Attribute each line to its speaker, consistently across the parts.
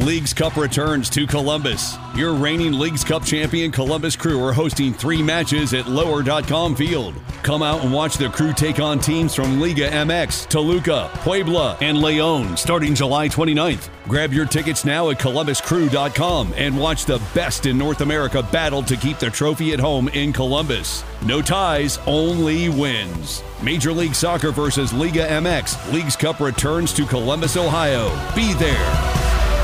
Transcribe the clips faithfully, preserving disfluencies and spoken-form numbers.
Speaker 1: Leagues Cup returns to Columbus. Your reigning Leagues Cup champion Columbus Crew are hosting three matches at lower dot com Field. Come out and watch the Crew take on teams from Liga M X, Toluca, Puebla, and León starting July twenty-ninth. Grab your tickets now at columbus crew dot com and watch the best in North America battle to keep the trophy at home in Columbus. No ties, only wins. Major League Soccer versus Liga M X. Leagues Cup returns to Columbus, Ohio. Be there.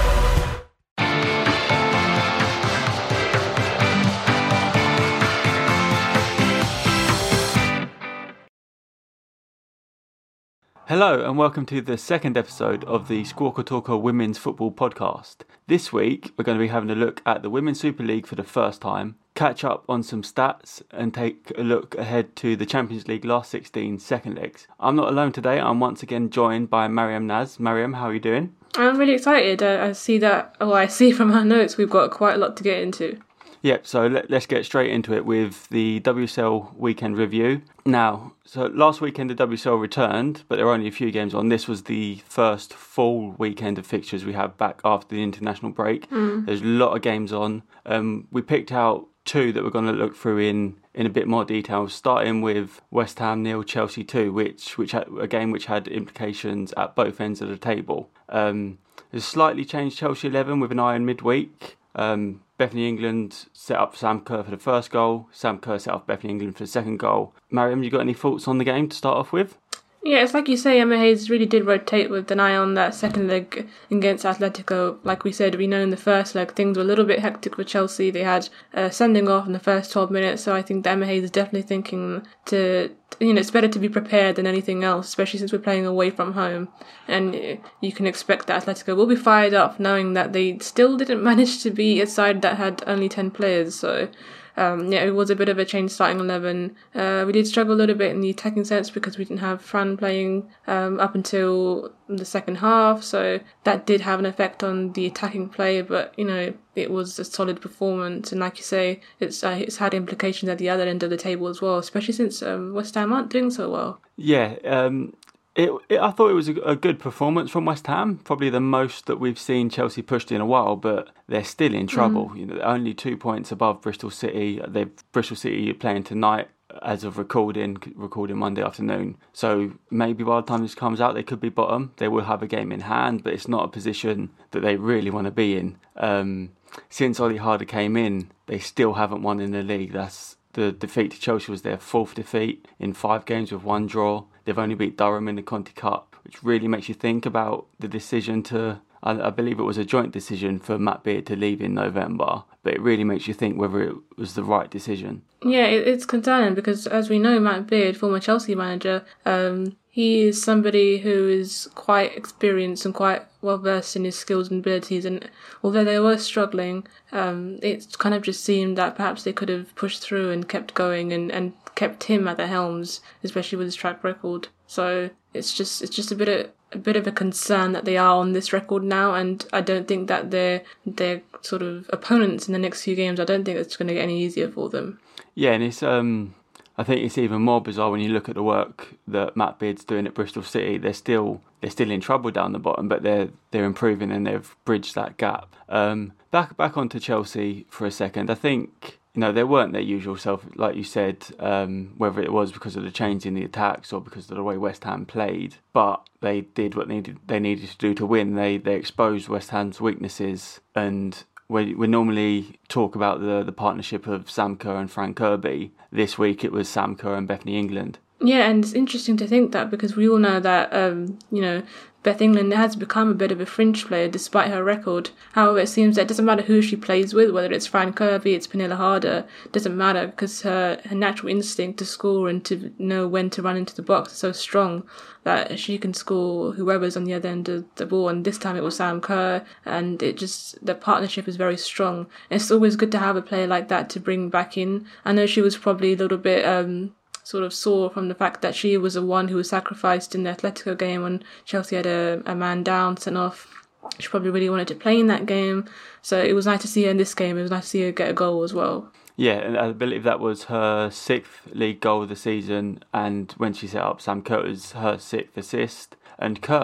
Speaker 2: Hello and welcome to the second episode of the Squawka Talker Women's Football Podcast. This week we're going to be having a look at the Women's Super League for the first time, catch up on some stats and take a look ahead to the Champions League last sixteen second legs. I'm not alone today, I'm once again joined by Mariam Naz. Mariam, how are you doing?
Speaker 3: I'm really excited. I, I see that, oh I see from our notes we've got quite a lot to get into.
Speaker 2: Yep, so let, let's get straight into it with the W S L weekend review. Now, so last weekend the W S L returned, but there were only a few games on. This was the first full weekend of fixtures we have back after the international break. Mm. There's a lot of games on. Um, we picked out two that we're going to look through in, in a bit more detail, starting with West Ham nil, Chelsea two, which which had, a game which had implications at both ends of the table. Um, there's slightly changed Chelsea eleven with an eye on midweek. Um, Bethany England set up Sam Kerr for the first goal. Sam Kerr set up Bethany England for the second goal. Mariam, you got any thoughts on the game to start off with?
Speaker 3: Yeah, it's like you say, Emma Hayes really did rotate with an eye on that second leg against Atletico. Like we said, we know in the first leg things were a little bit hectic for Chelsea. They had uh, sending off in the first twelve minutes, so I think that Emma Hayes is definitely thinking to, you know, it's better to be prepared than anything else, especially since we're playing away from home. And you can expect that Atletico will be fired up knowing that they still didn't manage to be a side that had only ten players, so... Um, yeah, it was a bit of a change starting eleven. Uh, we did struggle a little bit in the attacking sense because we didn't have Fran playing um, up until the second half, so that did have an effect on the attacking play, but, you know, it was a solid performance, and like you say, it's uh, it's had implications at the other end of the table as well, especially since um, West Ham aren't doing so well.
Speaker 2: Yeah, um... It, it, I thought it was a, a good performance from West Ham, probably the most that we've seen Chelsea pushed in a while, but they're still in trouble. Mm. You know, only two points above Bristol City. They've Bristol City playing tonight as of recording, recording Monday afternoon. So maybe by the time this comes out, they could be bottom. They will have a game in hand, but it's not a position that they really want to be in. Um, since Ollie Harder came in, they still haven't won in the league. That's the defeat to Chelsea was their fourth defeat in five games with one draw. They've only beat Durham in the Conti Cup, which really makes you think about the decision to, I, I believe it was a joint decision for Matt Beard to leave in November, but it really makes you think whether it was the right decision.
Speaker 3: Yeah, it, it's concerning because, as we know, Matt Beard, former Chelsea manager, um, he is somebody who is quite experienced and quite well versed in his skills and abilities, and although they were struggling, um, it kind of just seemed that perhaps they could have pushed through and kept going and, and kept him at the helms, especially with his track record. So it's just it's just a bit of a bit of a concern that they are on this record now, and I don't think that their their sort of opponents in the next few games, I don't think it's going to get any easier for them.
Speaker 2: Yeah, and it's um, I think it's even more bizarre when you look at the work that Matt Beard's doing at Bristol City. They're still they're still in trouble down the bottom, but they're they're improving and they've bridged that gap. Um, back back onto Chelsea for a second. I think. You know, they weren't their usual self, like you said, um, whether it was because of the change in the attacks or because of the way West Ham played. But they did what needed they needed to do to win. They they exposed West Ham's weaknesses. And we, we normally talk about the, the partnership of Sam Kerr and Fran Kirby. This week it was Sam Kerr and Bethany England.
Speaker 3: Yeah, and it's interesting to think that because we all know that, um, you know, Beth England has become a bit of a fringe player despite her record. However, it seems that it doesn't matter who she plays with, whether it's Fran Kirby, it's Pernilla Harder, it doesn't matter because her, her natural instinct to score and to know when to run into the box is so strong that she can score whoever's on the other end of the ball. And this time it was Sam Kerr, and it just, the partnership is very strong. And it's always good to have a player like that to bring back in. I know she was probably a little bit... Um, sort of sore from the fact that she was the one who was sacrificed in the Atletico game when Chelsea had a, a man down, sent off. She probably really wanted to play in that game. So it was nice to see her in this game. It was nice to see her get a goal as well.
Speaker 2: Yeah, and I believe that was her sixth league goal of the season. And when she set up Sam Kerr, it was her sixth assist. And Kerr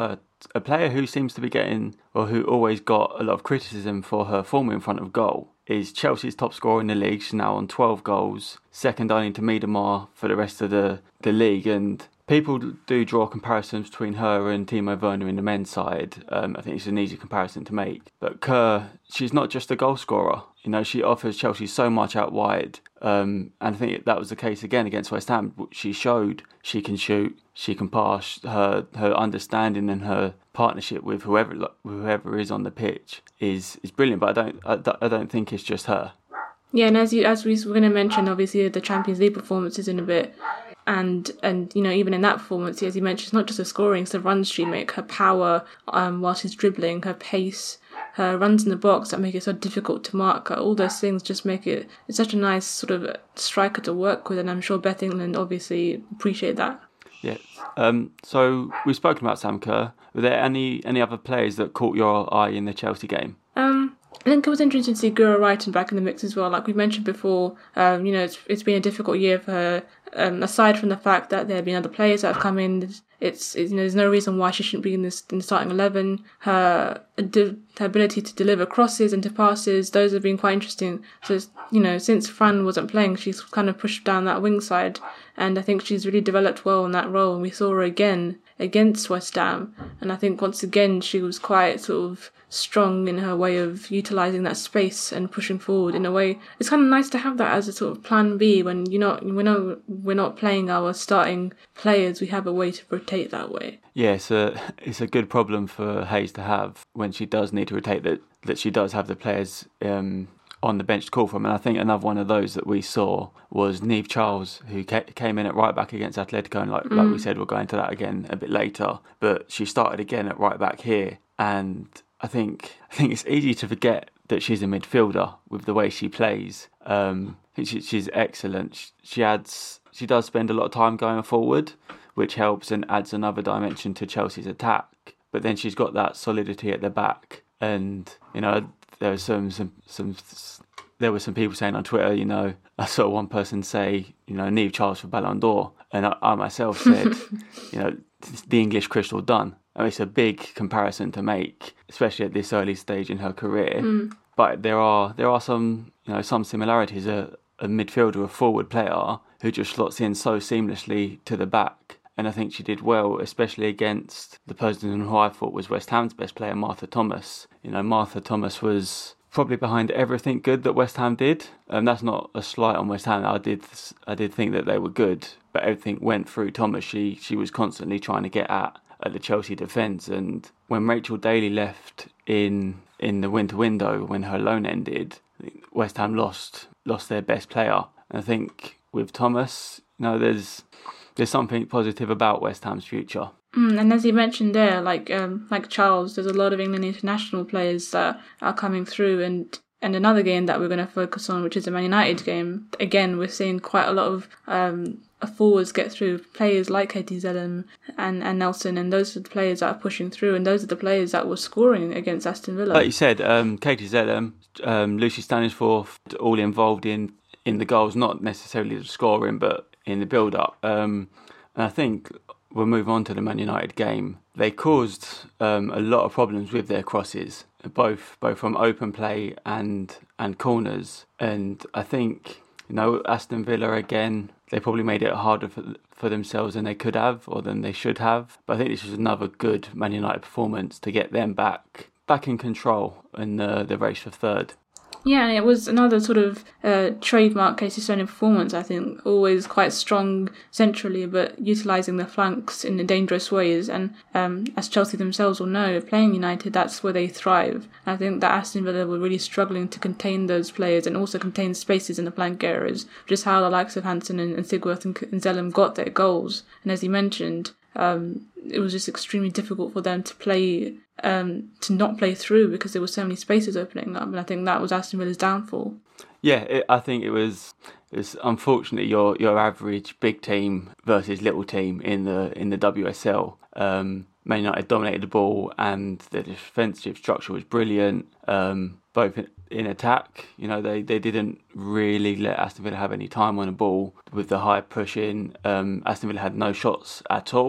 Speaker 2: a player who seems to be getting, or who always got a lot of criticism for her form in front of goal, is Chelsea's top scorer in the league. She's now on twelve goals, second only to Miedemar for the rest of the, the league. And people do draw comparisons between her and Timo Werner in the men's side. Um, I think it's an easy comparison to make. But Kerr, she's not just a goal scorer. You know, she offers Chelsea so much out wide. Um, and I think that was the case again against West Ham. She showed she can shoot, she can pass. Her her understanding and her partnership with whoever whoever is on the pitch is, is brilliant. But I don't I, I don't think it's just her.
Speaker 3: Yeah, and as you as we were going to mention, obviously the Champions League performances in a bit. And, and you know, even in that performance, as you mentioned, it's not just the scoring, it's the runs she makes, her power um, while she's dribbling, her pace, her runs in the box that make it so difficult to mark. All those things just make it it's such a nice sort of striker to work with, and I'm sure Beth England obviously appreciate that.
Speaker 2: Yeah. Um, so we've spoken about Sam Kerr. Were there any, any other players that caught your eye in the Chelsea game?
Speaker 3: Um, I think it was interesting to see Guro Reiten back in the mix as well. Like we mentioned before, um, you know, it's it's been a difficult year for her. Um, aside from the fact that there have been other players that have come in, it's, it's you know there's no reason why she shouldn't be in this in the starting eleven. Her her ability to deliver crosses and to passes, those have been quite interesting. So you know, since Fran wasn't playing, she's kind of pushed down that wing side, and I think she's really developed well in that role. And we saw her again against West Ham, and I think once again she was quite sort of strong in her way of utilising that space and pushing forward in a way. It's kind of nice to have that as a sort of plan B when you're not, we're not, we're not playing our starting players. We have a way to rotate that way.
Speaker 2: Yeah, it's a, it's a good problem for Hayes to have when she does need to rotate, that, that she does have the players um, on the bench to call from. And I think another one of those that we saw was Niamh Charles, who came in at right back against Atletico. And like, mm. like we said, we'll go into that again a bit later. But she started again at right back here. And I think I think it's easy to forget that she's a midfielder with the way she plays. Um, I think she, she's excellent. She, she adds, she does spend a lot of time going forward, which helps and adds another dimension to Chelsea's attack. But then she's got that solidity at the back, and you know there was some some some there were some people saying on Twitter, you know, I saw one person say, you know, Niamh Charles for Ballon d'Or, and I, I myself said, you know, the English crystal done. I mean, it's a big comparison to make, especially at this early stage in her career. Mm. But there are there are some you know some similarities. A, a midfielder, a forward player who just slots in so seamlessly to the back, and I think she did well, especially against the person who I thought was West Ham's best player, Martha Thomas. You know, Martha Thomas was probably behind everything good that West Ham did, and that's not a slight on West Ham. I did I did think that they were good, but everything went through Thomas. She she was constantly trying to get at. at the Chelsea defence, and when Rachel Daly left in in the winter window when her loan ended, West Ham lost lost their best player. And I think with Thomas, you know, there's there's something positive about West Ham's future.
Speaker 3: Mm, and as you mentioned there, like um, like Charles, there's a lot of England international players that are coming through, and and another game that we're going to focus on, which is the Man United game. Again, we're seeing quite a lot of um, forwards get through, players like Katie Zelem and, and Nelson, and those are the players that are pushing through, and those are the players that were scoring against Aston Villa.
Speaker 2: Like you said, um, Katie Zelem, um, Lucy Stanisforth, all involved in, in the goals, not necessarily the scoring, but in the build-up. Um, and I think we'll move on to the Man United game. They caused um, a lot of problems with their crosses, both both from open play and and corners. And I think, you know, Aston Villa again, they probably made it harder for for themselves than they could have or than they should have. But I think this was another good Man United performance to get them back back in control in the the race for third.
Speaker 3: Yeah, and it was another sort of uh, trademark Casey Stoner performance, I think. Always quite strong centrally, but utilising the flanks in dangerous ways. And um, as Chelsea themselves will know, playing United, that's where they thrive. And I think that Aston Villa were really struggling to contain those players and also contain spaces in the flank areas, which is how the likes of Hansen and, and Sigworth and, and Zelem got their goals. And as you mentioned, um, it was just extremely difficult for them to play, um, to not play through because there were so many spaces opening up, and I think that was Aston Villa's downfall.
Speaker 2: Yeah, it, I think it was. It's unfortunately your your average big team versus little team in the in the W S L. Um, Man United dominated the ball, and the defensive structure was brilliant. Um, both in, in attack, you know, they, they didn't really let Aston Villa have any time on the ball with the high push in. Um, Aston Villa had no shots at all.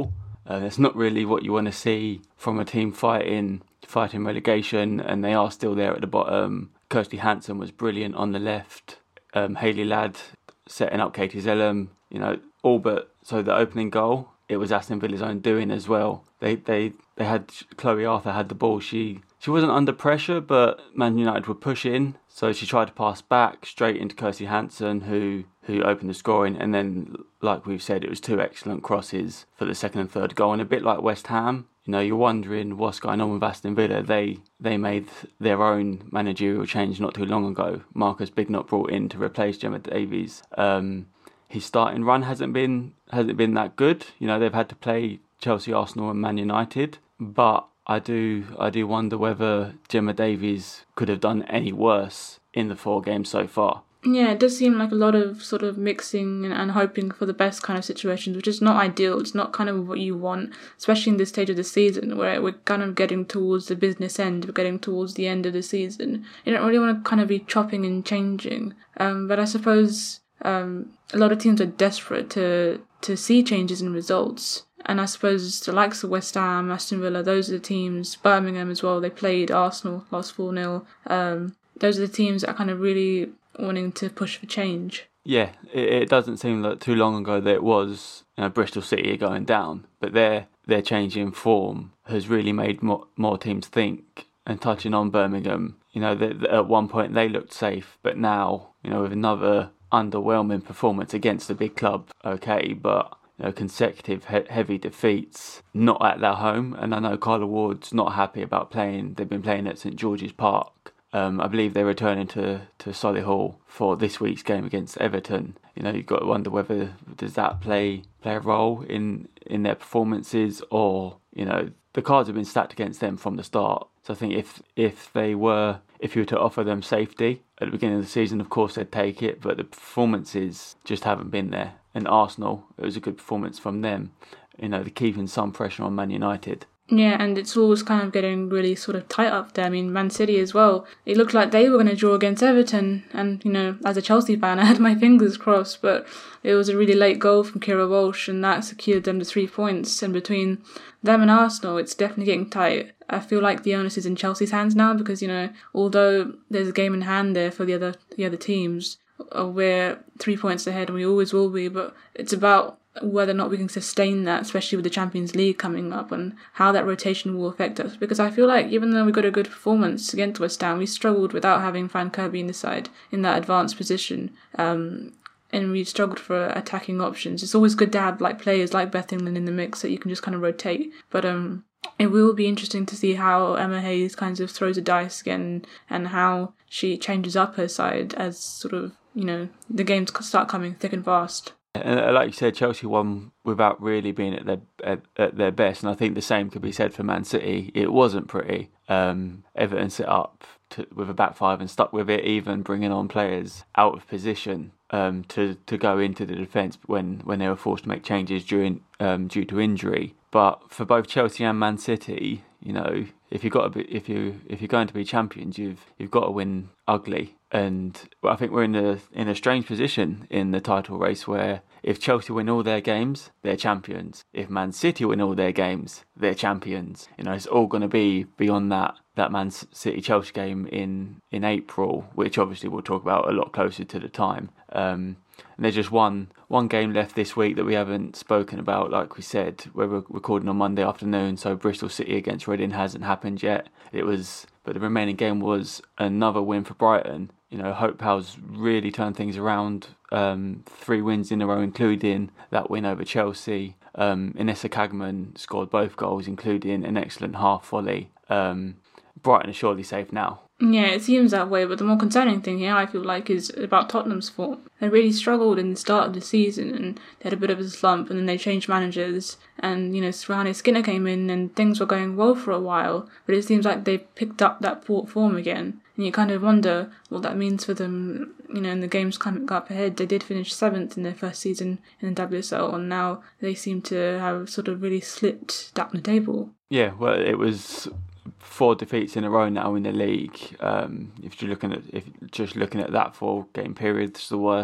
Speaker 2: Uh, that's not really what you want to see from a team fighting fighting relegation, and they are still there at the bottom. Kirsty Hansen was brilliant on the left. Um, Hayley Ladd setting up Katie Zellum, you know, all but so the opening goal, it was Aston Villa's own doing as well. They they they had Chloe Arthur had the ball. She she wasn't under pressure, but Man United were pushing, so she tried to pass back straight into Kirsty Hansen, who who opened the scoring, and then, like we've said, it was two excellent crosses for the second and third goal, and a bit like West Ham. You know, you're wondering what's going on with Aston Villa. They they made their own managerial change not too long ago. Marcus Bignot brought in to replace Gemma Davies. Um, his starting run hasn't been hasn't been that good. You know, they've had to play Chelsea, Arsenal, and Man United. But I do I do wonder whether Gemma Davies could have done any worse in the four games so far.
Speaker 3: Yeah, it does seem like a lot of sort of mixing and, and hoping for the best kind of situations, which is not ideal. It's not kind of what you want, especially in this stage of the season where we're kind of getting towards the business end, we're getting towards the end of the season. You don't really want to kind of be chopping and changing. Um, but I suppose um, a lot of teams are desperate to, to see changes in results. And I suppose the likes of West Ham, Aston Villa, those are the teams, Birmingham as well, they played Arsenal, lost four nil. Um, those are the teams that are kind of really wanting to push for change.
Speaker 2: Yeah, it, it doesn't seem like too long ago that it was, you know, Bristol City going down, but their their change in form has really made more, more teams think. And touching on Birmingham, you know, they, they, at one point they looked safe, but now, you know, with another underwhelming performance against a big club, okay, but you know, consecutive he- heavy defeats, not at their home. And I know Carla Ward's not happy about playing. They've been playing at St George's Park. Um, I believe they're returning to, to Solihull for this week's game against Everton. You know, you've got to wonder whether does that play play a role in, in their performances, or, you know, the cards have been stacked against them from the start. So I think if if they were, if you were to offer them safety at the beginning of the season, of course they'd take it, but the performances just haven't been there. And Arsenal, it was a good performance from them. You know, they're keeping some pressure on Man United.
Speaker 3: Yeah, and it's always kind of getting really sort of tight up there. I mean, Man City as well. It looked like they were going to draw against Everton. And, you know, as a Chelsea fan, I had my fingers crossed. But it was a really late goal from Kira Walsh, and that secured them the three points. And between them and Arsenal, it's definitely getting tight. I feel like the onus is in Chelsea's hands now because, you know, although there's a game in hand there for the other the other teams, we're three points ahead and we always will be. But it's about whether or not we can sustain that, especially with the Champions League coming up, and how that rotation will affect us. Because I feel like even though we got a good performance against West Ham, we struggled without having Fran Kirby in the side in that advanced position. Um, and we struggled for attacking options. It's always good to have like players like Beth England in the mix that you can just kind of rotate. But um, it will be interesting to see how Emma Hayes kind of throws a dice again, and how she changes up her side as sort of, you know, the games start coming thick and fast.
Speaker 2: And like you said, Chelsea won without really being at their at, at their best, and I think the same could be said for Man City. It wasn't pretty. Um, Everton set up to, with a back five and stuck with it, even bringing on players out of position um, to to go into the defence when, when they were forced to make changes during um, due to injury. But for both Chelsea and Man City, you know, if you got to be, if you if you're going to be champions, you've you've got to win ugly. And I think we're in a in a strange position in the title race where if Chelsea win all their games, they're champions. If Man City win all their games, they're champions. You know, it's all going to be beyond that that Man City Chelsea game in in April, which obviously we'll talk about a lot closer to the time. Um, and there's just one one game left this week that we haven't spoken about. Like we said, we're recording on Monday afternoon, so Bristol City against Reading hasn't happened yet. It was, but the remaining game was another win for Brighton. You know, Hope Powell's really turned things around. Um, three wins in a row, including that win over Chelsea. Um, Inessa Kagman scored both goals, including an excellent half volley. Um, Brighton are surely safe now.
Speaker 3: Yeah, it seems that way, but the more concerning thing here, I feel like, is about Tottenham's form. They really struggled in the start of the season, and they had a bit of a slump, and then they changed managers, and, you know, Srihane Skinner came in, and things were going well for a while, but it seems like they picked up that poor form again, and you kind of wonder what that means for them, you know, in the games coming up ahead. They did finish seventh in their first season in the W S L, and now they seem to have sort of really slipped down the table.
Speaker 2: Yeah, well, it was four defeats in a row now in the league. Um, if you're looking at if just looking at that four game period, it's the worst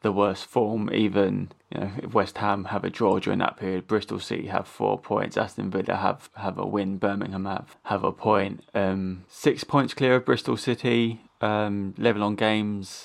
Speaker 2: the worst form. Even, you know, if West Ham have a draw during that period, Bristol City have four points, Aston Villa have, have a win, Birmingham have, have a point. Um, six points clear of Bristol City, um, level on games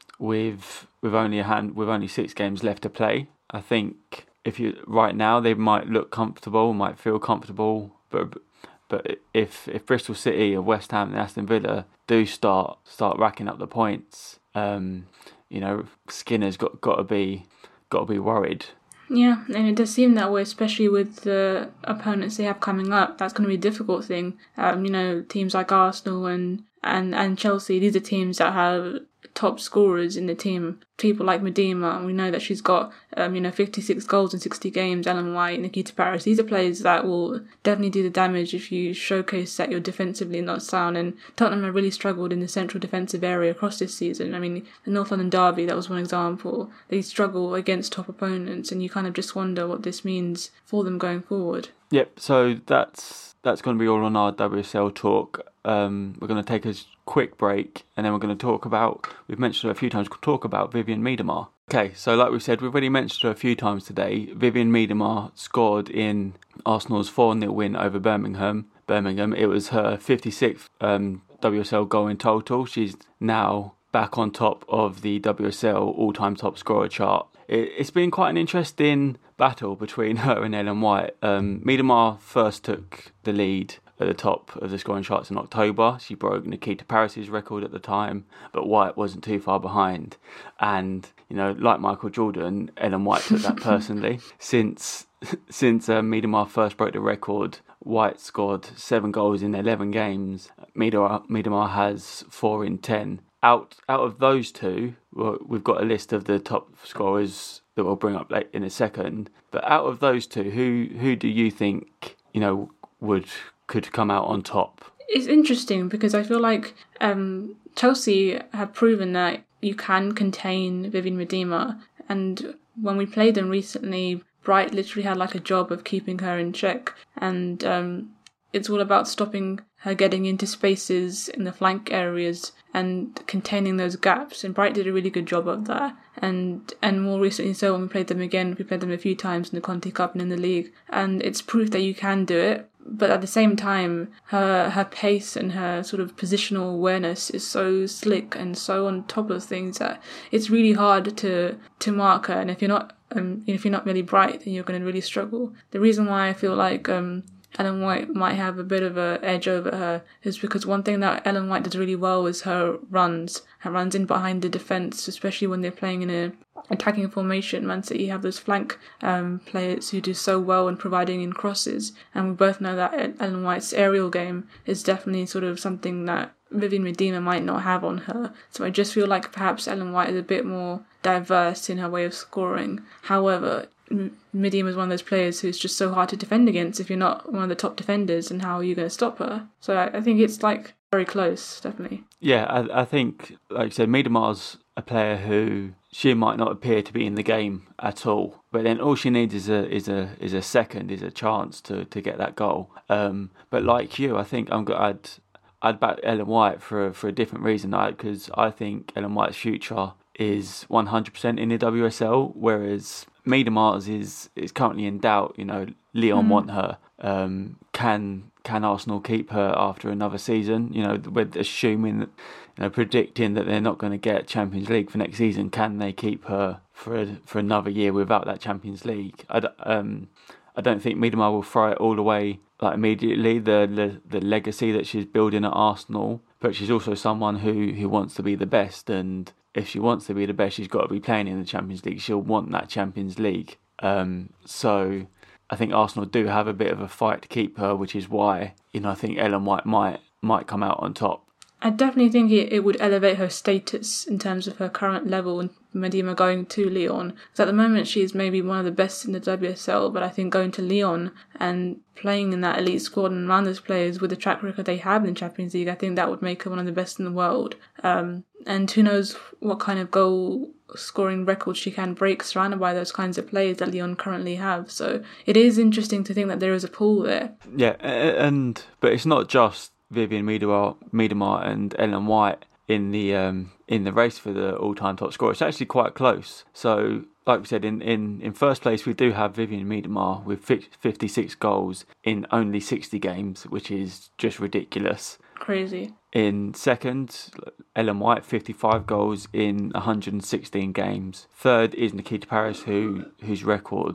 Speaker 2: with with only a hand with only six games left to play. I think if you right now they might look comfortable, might feel comfortable, but but if if Bristol City or West Ham and Aston Villa do start start racking up the points, um, you know, Skinner's got got to be got to be worried.
Speaker 3: Yeah, and it does seem that way, especially with the opponents they have coming up. That's going to be a difficult thing. Um, you know, teams like Arsenal and, and, and Chelsea, these are teams that have top scorers in the team. People like Medema, we know that she's got, um, you know, fifty-six goals in sixty games. Ellen White, Nikita Paris, these are players that will definitely do the damage if you showcase that you're defensively not sound. And Tottenham have really struggled in the central defensive area across this season. I mean, the North London derby, that was one example. They struggle against top opponents, and you kind of just wonder what this means for them going forward.
Speaker 2: Yep, so that's that's going to be all on our W S L talk. Um, we're going to take a quick break, and then we're going to talk about, we've mentioned her a few times, we'll talk about Vivianne Miedema. Okay, so like we said, we've already mentioned her a few times today. Vivianne Miedema scored in Arsenal's four nil win over Birmingham. Birmingham. It was her fifty-sixth um, W S L goal in total. She's now back on top of the W S L all-time top scorer chart. It, it's been quite an interesting battle between her and Ellen White. Um, Miedema first took the lead at the top of the scoring charts in October. She broke Nikita Paris's record at the time, but White wasn't too far behind. And, you know, like Michael Jordan, Ellen White took that personally. Since since uh, Miedema first broke the record, White scored seven goals in eleven games. Miedema, Miedema has four in ten. Out out of those two, well, we've got a list of the top scorers that we'll bring up late in a second. But out of those two, who who do you think, you know, would could come out on top?
Speaker 3: It's interesting because I feel like um, Chelsea have proven that you can contain Vivianne Miedema, and when we played them recently, Bright literally had like a job of keeping her in check, and um, it's all about stopping her getting into spaces in the flank areas and containing those gaps, and Bright did a really good job of that. And and more recently, so when we played them again, we played them a few times in the Conti Cup and in the league, and it's proof that you can do it. But at the same time, her her pace and her sort of positional awareness is so slick and so on top of things that it's really hard to to mark her. And if you're not um if you're not really Bright, then you're going to really struggle. The reason why I feel like um Ellen White might have a bit of an edge over her is because one thing that Ellen White does really well is her runs. Her runs in behind the defence, especially when they're playing in a attacking formation. Man City have those flank um, players who do so well in providing in crosses, and we both know that Ellen White's aerial game is definitely sort of something that Vivianne Miedema might not have on her. So I just feel like perhaps Ellen White is a bit more diverse in her way of scoring. However, Miedema is one of those players who's just so hard to defend against if you're not one of the top defenders, and how are you going to stop her? So I, I think it's like very close, definitely.
Speaker 2: Yeah, I, I think, like you said, Miedema's a player who she might not appear to be in the game at all, but then all she needs is a is a is a second, is a chance to, to get that goal. Um, but like you, I think I'm I'd I'd back Ellen White for a, for a different reason, because I think Ellen White's future is one hundred percent in the W S L, whereas Miedema's is is currently in doubt. You know, Lyon mm. want her. Um, can can Arsenal keep her after another season? You know, we're assuming that, you know, predicting that they're not going to get Champions League for next season. Can they keep her for a, for another year without that Champions League? I, um, I don't think Miedema will throw it all away like immediately. The, the the legacy that she's building at Arsenal, but she's also someone who, who wants to be the best, and if she wants to be the best, she's got to be playing in the Champions League. She'll want that Champions League. Um, so I think Arsenal do have a bit of a fight to keep her, which is why, you know, I think Ellen White might might come out on top.
Speaker 3: I definitely think it, it would elevate her status in terms of her current level and Miedema going to Lyon. Because at the moment she's maybe one of the best in the W S L, but I think going to Lyon and playing in that elite squad and around those players with the track record they have in the Champions League, I think that would make her one of the best in the world. Um, and who knows what kind of goal scoring records she can break surrounded by those kinds of players that Lyon currently have. So it is interesting to think that there is a pool there.
Speaker 2: Yeah, and but it's not just Vivianne Miedema, Miedema and Ellen White in the um, in the race for the all-time top scorer. It's actually quite close. So, like we said, in, in, in first place we do have Vivianne Miedema with fifty-six goals in only sixty games, which is just ridiculous.
Speaker 3: Crazy.
Speaker 2: In second, Ellen White, fifty-five goals in one hundred sixteen games. Third is Nikita Parris, who whose record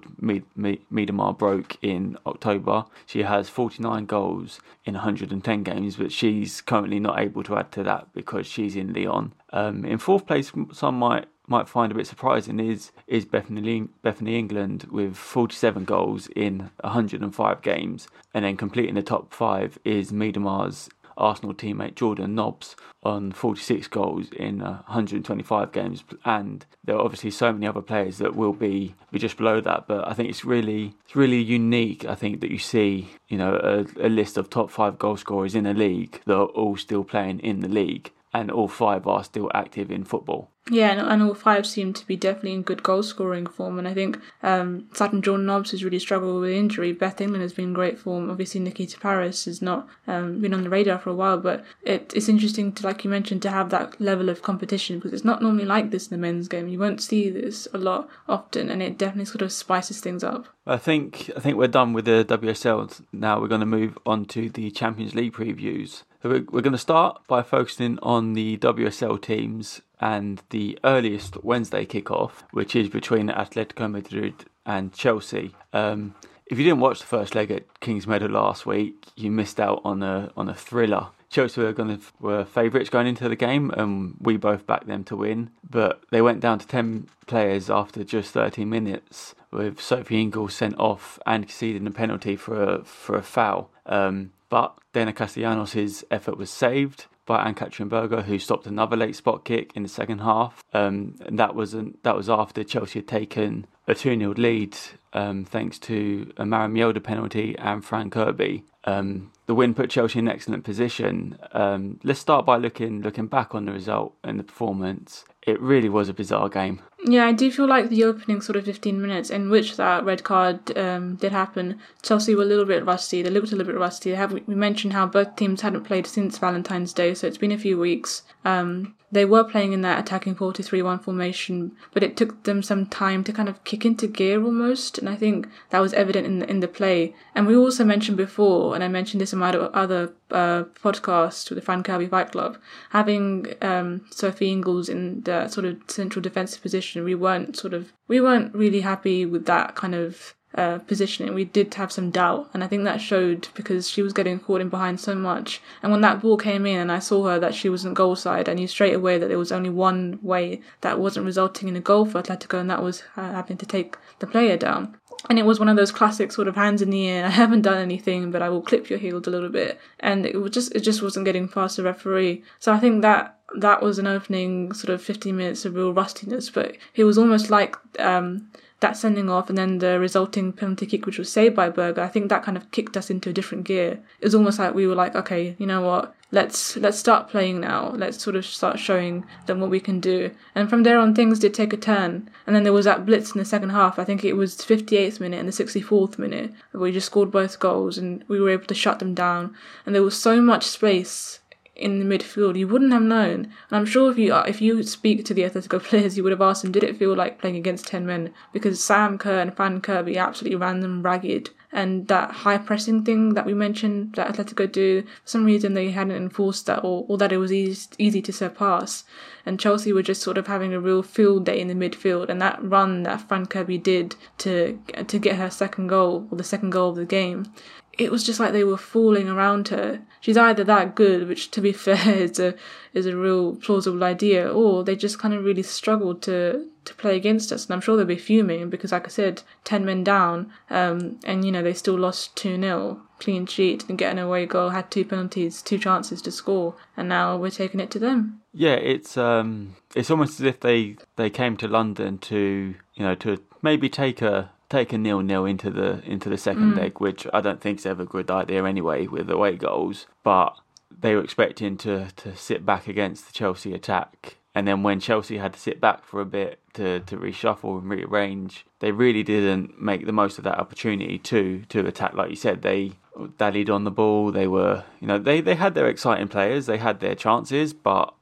Speaker 2: Miedema broke in October. She has forty-nine goals in one hundred ten games, but she's currently not able to add to that because she's in Lyon. Um, in fourth place, some might might find a bit surprising is is Bethany, Bethany England with forty-seven goals in one hundred five games, and then completing the top five is Miedema's Arsenal teammate Jordan Nobbs on forty-six goals in one hundred twenty-five games, and there are obviously so many other players that will be, be just below that. But I think it's really it's really unique. I think that you see, you know, a, a list of top five goal scorers in a league that are all still playing in the league, and all five are still active in football.
Speaker 3: Yeah, and, and all five seem to be definitely in good goal scoring form. And I think um, Saturn Jordan Nobbs has really struggled with injury. Beth England has been in great form. Obviously, Nikita Parris has not um, been on the radar for a while. But it, it's interesting to, like you mentioned, to have that level of competition, because it's not normally like this in the men's game. You won't see this a lot often, and it definitely sort of spices things up.
Speaker 2: I think I think we're done with the W S L now. We're going to move on to the Champions League previews. So we're, we're going to start by focusing on the W S L teams and the earliest Wednesday kickoff, which is between Atletico Madrid and Chelsea. Um, if you didn't watch the first leg at Kings Meadow last week, you missed out on a on a thriller. Chelsea were going to, were favourites going into the game, and we both backed them to win. But they went down to ten players after just thirteen minutes, with Sophie Ingles sent off and conceding a penalty for a for a foul. Um, but Dana Castellanos' effort was saved by Ann-Katrin Berger, who stopped another late spot kick in the second half. Um, and that was an, that was after Chelsea had taken a two nil lead, um, thanks to a Mara Mjolder penalty and Fran Kirby. Um, the win put Chelsea in an excellent position. Um, let's start by looking looking back on the result and the performance. It really was a bizarre game.
Speaker 3: Yeah, I do feel like the opening sort of fifteen minutes in which that red card um, did happen, Chelsea were a little bit rusty. They looked a little bit rusty. They have, we mentioned how both teams hadn't played since Valentine's Day, so it's been a few weeks. Um, they were playing in that attacking four two three one formation, but it took them some time to kind of kick into gear almost, and I think that was evident in the, in the play. And we also mentioned before, and I mentioned this in my other uh, podcast with the Fran Kirby Fight Club, having um, Sophie Ingles in the sort of central defensive position, we weren't sort of we weren't really happy with that kind of uh, positioning. We did have some doubt, and I think that showed because she was getting caught in behind so much. And when that ball came in and I saw her that she wasn't goal side, I knew straight away that there was only one way that wasn't resulting in a goal for Atletico, and that was uh, having to take the player down. And it was one of those classic sort of hands in the air, I haven't done anything, but I will clip your heels a little bit. And it was just it just wasn't getting past the referee. So I think that that was an opening sort of fifteen minutes of real rustiness, but it was almost like um, that sending off and then the resulting penalty kick, which was saved by Berger. I think that kind of kicked us into a different gear. It was almost like we were like, okay, you know what, let's let's start playing now. Let's sort of start showing them what we can do. And from there on, things did take a turn. And then there was that blitz in the second half. I think it was fifty-eighth minute and the sixty-fourth minute where we just scored both goals and we were able to shut them down. And there was so much space in the midfield, you wouldn't have known. And I'm sure if you if you speak to the Atletico players, you would have asked them, did it feel like playing against ten men? Because Sam Kerr and Fran Kirby absolutely ran them ragged. And that high pressing thing that we mentioned that Atletico do, for some reason they hadn't enforced that, or, or that it was easy, easy to surpass. And Chelsea were just sort of having a real field day in the midfield. And that run that Fran Kirby did to to get her second goal, or the second goal of the game, it was just like they were falling around her. She's either that good, which to be fair is a is a real plausible idea, or they just kind of really struggled to to play against us. And I'm sure they'll be fuming because, like I said, ten men down, um, and you know they still lost two nil, clean sheet, and get an away goal, had two penalties, two chances to score, and now we're taking it to them.
Speaker 2: Yeah, it's um, it's almost as if they, they came to London to you know to maybe take a. take a nil-nil into the into the second mm. leg, which I don't think is ever a good idea anyway with away goals. But they were expecting to, to sit back against the Chelsea attack. And then when Chelsea had to sit back for a bit to, to reshuffle and rearrange, they really didn't make the most of that opportunity to to attack. Like you said, they dallied on the ball. They were, you know, they, they had their exciting players. They had their chances, but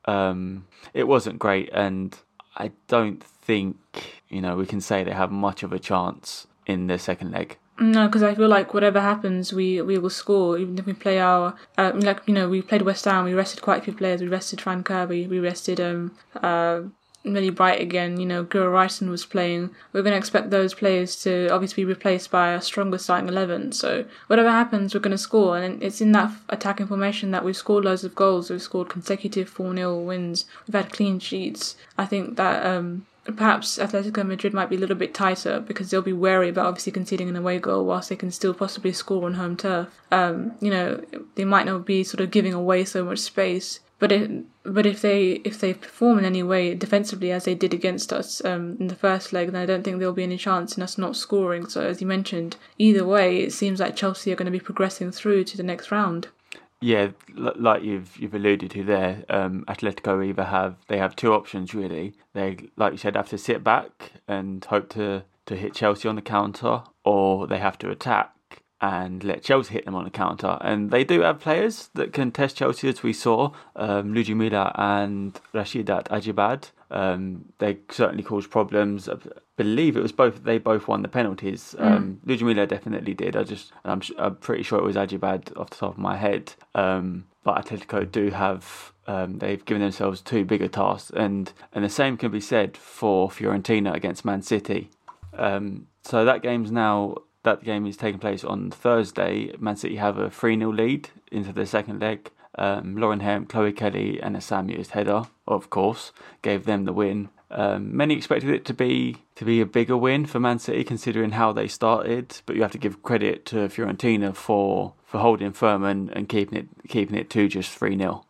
Speaker 2: Um, it wasn't great, and I don't think, you know, we can say they have much of a chance in the second leg.
Speaker 3: No, because I feel like whatever happens, we, we will score. Even if we play our, uh, like, you know, we played West Ham, we rested quite a few players. We rested Fran Kirby, we rested um uh Millie Bright again. You know, Guro Reisen was playing. We're going to expect those players to obviously be replaced by a stronger starting eleven. So whatever happens, we're going to score. And it's in that attacking formation that we've scored loads of goals. We've scored consecutive four nil wins. We've had clean sheets. I think that um. Perhaps Atletico Madrid might be a little bit tighter because they'll be wary about obviously conceding an away goal whilst they can still possibly score on home turf. Um, you know, they might not be sort of giving away so much space, but if but if they if they perform in any way defensively as they did against us um, in the first leg, then I don't think there'll be any chance in us not scoring. So as you mentioned, either way, it seems like Chelsea are going to be progressing through to the next round.
Speaker 2: Yeah, like you've you've alluded to there, um, Atletico either have they have two options really. They, like you said, have to sit back and hope to, to hit Chelsea on the counter, or they have to attack and let Chelsea hit them on the counter. And they do have players that can test Chelsea, as we saw, um, Ludmilla and Rashidat Ajibad. Um, they certainly caused problems. I believe it was both. They both won the penalties. Mm. Um, Ludmilla definitely did. I just, I'm, I'm pretty sure it was Ajibad off the top of my head. Um, but Atletico do have. Um, they've given themselves two bigger tasks, and and the same can be said for Fiorentina against Man City. Um, so that game's now. That game is taking place on Thursday. Man City have a three nil lead into the second leg. Um, Lauren Hemp, Chloe Kelly and a Sam Hughes header, of course, gave them the win. Um, many expected it to be to be a bigger win for Man City considering how they started, but you have to give credit to Fiorentina for, for holding firm and, and keeping it keeping it to just three nil.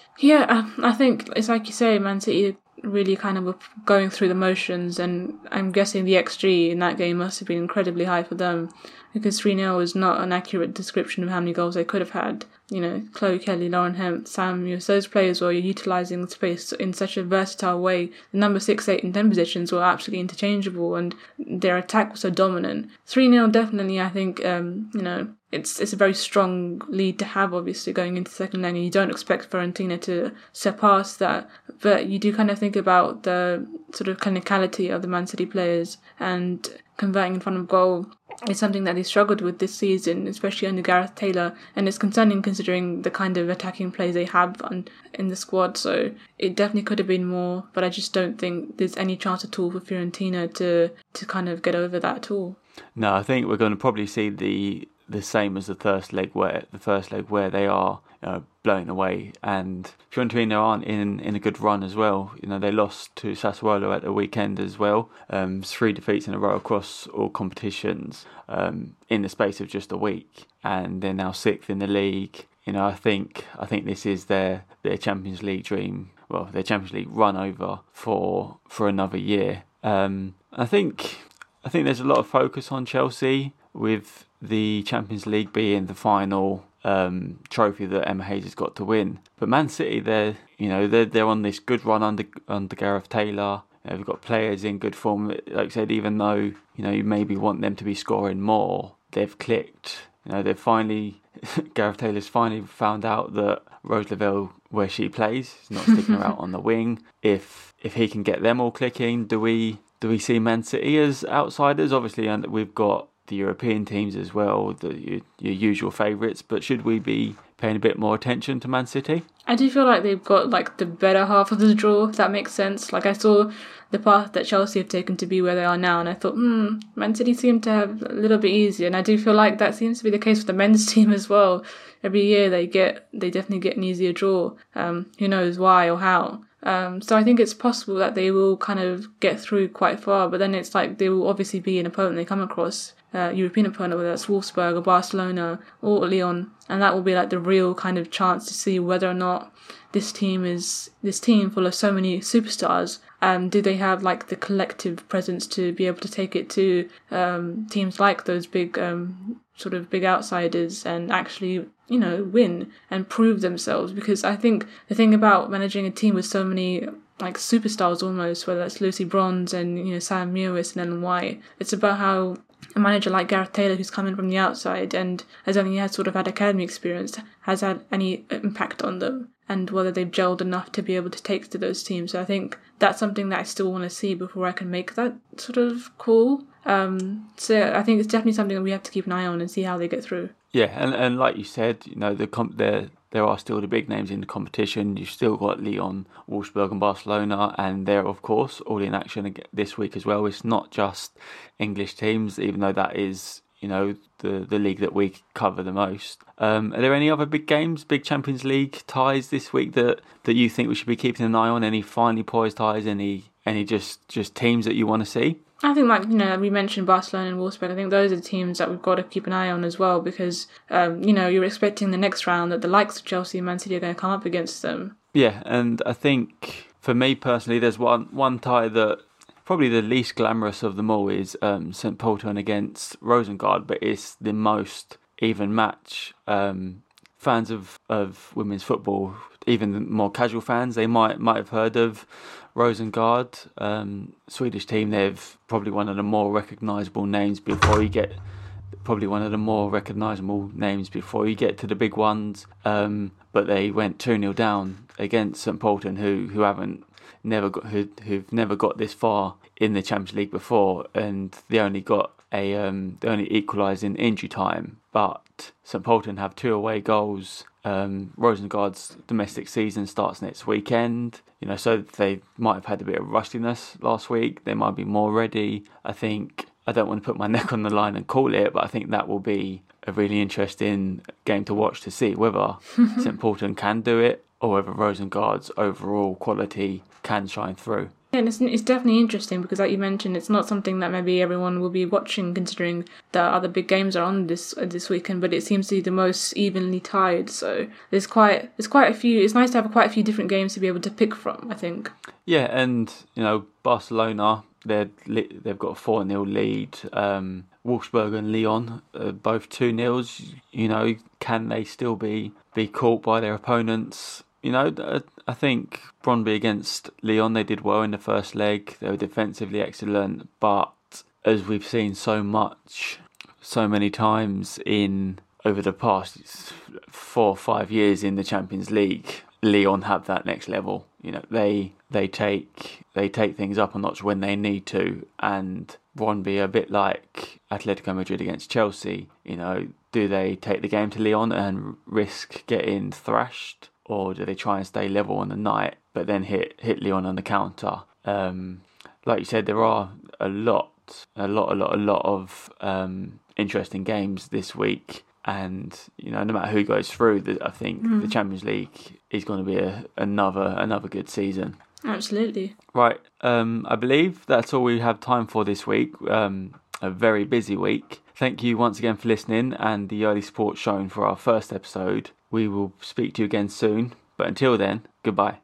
Speaker 3: Yeah, I think it's like you say, Man City really kind of were going through the motions, and I'm guessing the X G in that game must have been incredibly high for them because three nil is not an accurate description of how many goals they could have had. You know, Chloe Kelly, Lauren Hemp, Sam Hughes, those players were utilising space in such a versatile way. The number six, eight and ten positions were absolutely interchangeable and their attack was so dominant. three nil definitely, I think, um, you know, it's it's a very strong lead to have, obviously, going into the second leg, and you don't expect Fiorentina to surpass that. But you do kind of think about the sort of clinicality of the Man City players, and converting in front of goal is something that they struggled with this season, especially under Gareth Taylor, and it's concerning considering the kind of attacking plays they have on, in the squad. So it definitely could have been more, but I just don't think there's any chance at all for Fiorentina to to kind of get over that at all.
Speaker 2: No, I think we're going to probably see the the same as the first leg, where the first leg where they are, you know, blown away, and Fiorentina aren't in in a good run as well. You know, they lost to Sassuolo at the weekend as well. Um, three defeats in a row across all competitions um, in the space of just a week, and they're now sixth in the league. You know, I think I think this is their their Champions League dream. Well, their Champions League run over for for another year. Um, I think I think there's a lot of focus on Chelsea with the Champions League being the final um, trophy that Emma Hayes has got to win. But Man City, they're you know they're they're on this good run under under Gareth Taylor. You know, they've got players in good form. Like I said, even though you know you maybe want them to be scoring more, they've clicked. You know, they've finally Gareth Taylor's finally found out that Rose Lavelle, where she plays, is not sticking her out on the wing. If if he can get them all clicking, do we do we see Man City as outsiders? Obviously, and we've got the European teams as well, the your, your usual favourites, but should we be paying a bit more attention to Man City?
Speaker 3: I do feel like they've got like the better half of the draw, if that makes sense. Like I saw the path that Chelsea have taken to be where they are now, and I thought, hmm, Man City seem to have a little bit easier, and I do feel like that seems to be the case with the men's team as well. Every year they get, they definitely get an easier draw. Um, who knows why or how? Um, so I think it's possible that they will kind of get through quite far, but then it's like they will obviously be an opponent they come across. Uh, European opponent, whether that's Wolfsburg or Barcelona or Lyon, and that will be like the real kind of chance to see whether or not this team is this team full of so many superstars. Um, do they have like the collective presence to be able to take it to um, teams like those big um, sort of big outsiders and actually, you know, win and prove themselves? Because I think the thing about managing a team with so many like superstars almost, whether that's Lucy Bronze and you know Sam Mewis and Ellen White, it's about how a manager like Gareth Taylor, who's coming from the outside and has only had sort of had academy experience, has had any impact on them. and whether they've gelled enough to be able to take to those teams. So I think that's something that I still want to see before I can make that sort of call. Um, so I think it's definitely something that we have to keep an eye on and see how they get through.
Speaker 2: Yeah, and, and like you said, you know, the comp- there there are still the big names in the competition. You've still got Lyon, Wolfsburg and Barcelona, and they're, of course, all in action this week as well. It's not just English teams, even though that is, you know, the, the league that we cover the most. Um, are there any other big games, big Champions League ties this week that, that you think we should be keeping an eye on? Any finely poised ties? Any any just, just teams that you want to see?
Speaker 3: I think, like, you know, we mentioned Barcelona and Wolfsburg. I think those are the teams that we've got to keep an eye on as well, because, um, you know, you're expecting the next round that the likes of Chelsea and Man City are going to come up against them.
Speaker 2: Yeah, and I think, for me personally, there's one, one tie that probably the least glamorous of them all is um, Saint Pölten against Rosengard, but it's the most even match. Um, fans of, of women's football, even the more casual fans, they might might have heard of Rosengard, um, Swedish team. They've probably one of the more recognisable names before you get probably one of the more recognisable names before you get to the big ones. Um, but they went two nil down against Saint Pölten, who who haven't never got who who've never got this far in the Champions League before, and they only got a um, they only equalised in injury time. But Saint Pölten have two away goals. Um, Rosengard's domestic season starts next weekend, you know, so they might have had a bit of rustiness last week. They might be more ready. I think, I don't want to put my neck on the line and call it, but I think that will be a really interesting game to watch to see whether Saint Pölten can do it or whether Rosengard's overall quality can shine through.
Speaker 3: Yeah, and it's, it's definitely interesting because, like you mentioned, it's not something that maybe everyone will be watching, considering the other big games are on this uh, this weekend. But it seems to be the most evenly tied. So there's quite there's quite a few. It's nice to have quite a few different games to be able to pick from, I think.
Speaker 2: Yeah, and you know, Barcelona, they're they've got a four nil lead. Um, Wolfsburg and Lyon, uh, both two nils. You know, can they still be be caught by their opponents? You know, I think Brøndby against Lyon, they did well in the first leg. They were defensively excellent, but as we've seen so much, so many times in over the past four or five years in the Champions League, Lyon have that next level. You know, they they take they take things up a notch when they need to, and Brøndby, a bit like Atletico Madrid against Chelsea. You know, do they take the game to Lyon and risk getting thrashed? Or do they try and stay level on the night, but then hit hit Lyon on the counter? Um, like you said, there are a lot, a lot, a lot, a lot of um, interesting games this week, and you know, no matter who goes through, the, I think mm. the Champions League is going to be a, another another good season.
Speaker 3: Absolutely.
Speaker 2: Right. Um, I believe that's all we have time for this week. Um, a very busy week. Thank you once again for listening and the early support shown for our first episode. We will speak to you again soon, but until then, goodbye.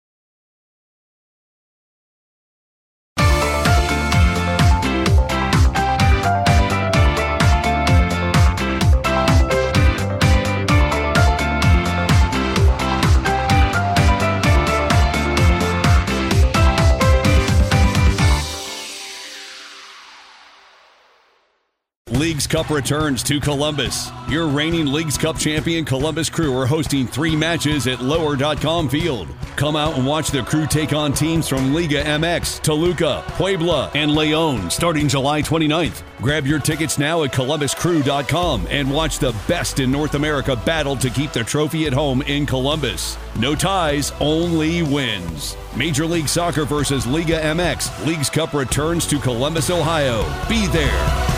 Speaker 1: Leagues Cup returns to Columbus. Your reigning Leagues Cup champion Columbus Crew are hosting three matches at lower dot com Field. Come out and watch the Crew take on teams from Liga M X, Toluca, Puebla, and León starting July twenty-ninth. Grab your tickets now at columbus crew dot com and watch the best in North America battle to keep the trophy at home in Columbus. No ties, only wins. Major League Soccer versus Liga M X. Leagues Cup returns to Columbus, Ohio. Be there.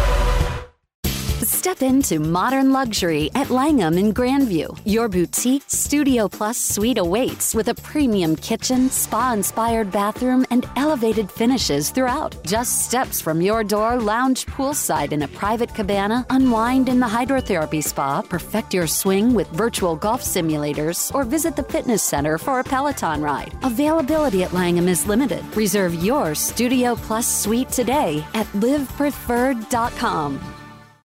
Speaker 4: Step into modern luxury at Langham in Grandview. Your boutique Studio Plus suite awaits with a premium kitchen, spa-inspired bathroom, and elevated finishes throughout. Just steps from your door, lounge poolside in a private cabana, unwind in the hydrotherapy spa, perfect your swing with virtual golf simulators, or visit the fitness center for a Peloton ride. Availability at Langham is limited. Reserve your Studio Plus suite today at live preferred dot com.